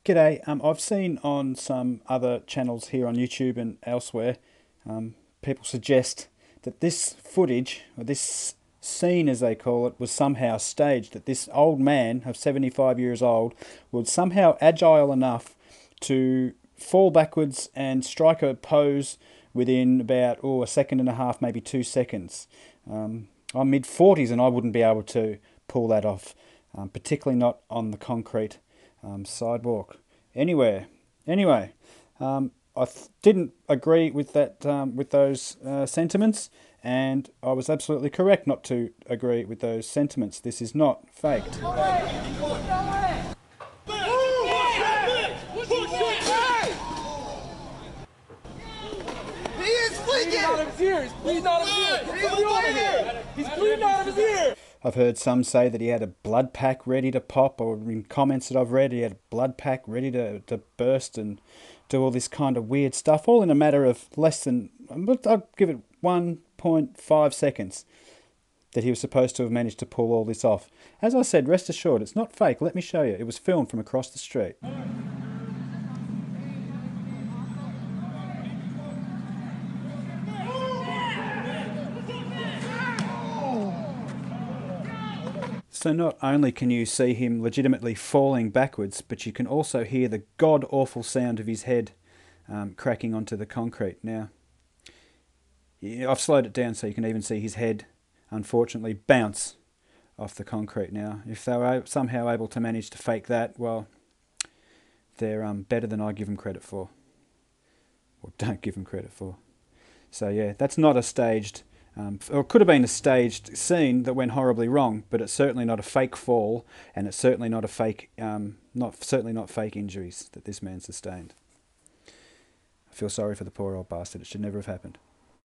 G'day. I've seen on some other channels here on YouTube and elsewhere, people suggest that this footage, or this scene as they call it, was somehow staged, that this old man of 75 years old was somehow agile enough to fall backwards and strike a pose within about a second and a half, maybe 2 seconds. I'm mid-40s and I wouldn't be able to pull that off, particularly not on the concrete sidewalk anywhere. Anyway, didn't agree with that, with those sentiments, and I was absolutely correct not to agree with those sentiments. This is not faked. I've heard some say that he had a blood pack ready to pop, or in comments that I've read, he had a blood pack ready to burst and do all this kind of weird stuff, all in a matter of less than, I'll give it 1.5 seconds that he was supposed to have managed to pull all this off. As I said, rest assured, it's not fake. Let me show you. It was filmed from across the street. So not only can you see him legitimately falling backwards, but you can also hear the god-awful sound of his head cracking onto the concrete. Now, I've slowed it down so you can even see his head, unfortunately, bounce off the concrete. Now, if they were somehow able to manage to fake that, well, they're better than I give them credit for. Or don't give them credit for. So yeah, that's not a staged... or it could have been a staged scene that went horribly wrong, but it's certainly not a fake fall, and it's certainly not a fake, certainly not fake injuries that this man sustained. I feel sorry for the poor old bastard. It should never have happened.